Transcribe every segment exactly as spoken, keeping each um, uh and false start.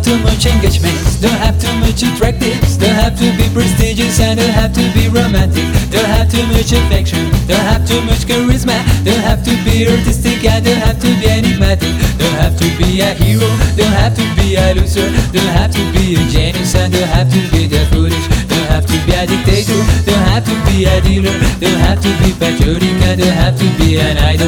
too much engagement, don't have too much attractives, don't have to be prestigious and don't have to be romantic, don't have too much affection, don't have too much charisma, don't have to be artistic and don't have to be enigmatic, don't have to be a hero, don't have to be a loser, don't have to be a genius and don't have to be that foolish, don't have to be a dictator, don't have to be a dealer, don't have to be patriotic and don't have to be an idol.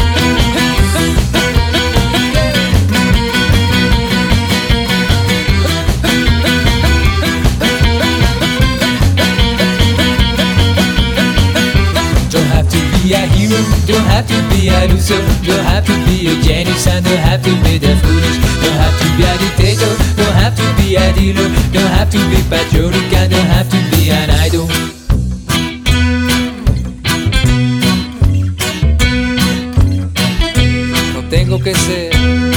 Be a hero, don't have to be a loser, don't have to be a genius and don't have to be that foolish, don't have to be a dictator, don't have to be a dealer, don't have to be patriotic and don't have to be an idol. No tengo que ser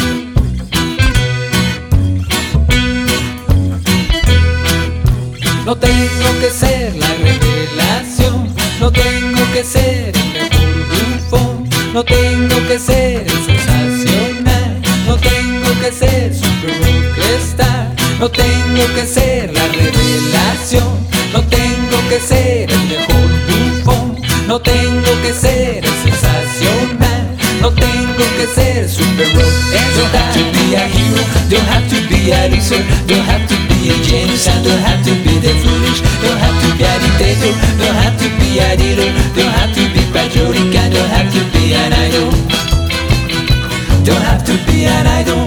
No tengo que ser la revelación, no tengo que ser el mejor grupo, no tengo que ser el sensacional, no tengo que ser super rockstar, no tengo que ser la revelación, no tengo que ser el mejor grupo, no tengo que ser el sensacional, no tengo que ser super rockstar. Don't have to be a hero, don't have to be a loser, don't have to be a genius and don't have to be that foolish, don't have to be a dictator, don't have to be a dealer, don't have to be patriotic and don't have to be an idol. Don't have to be an idol.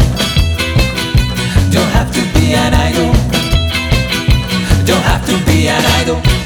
Don't have to be an idol. Don't have to be an idol.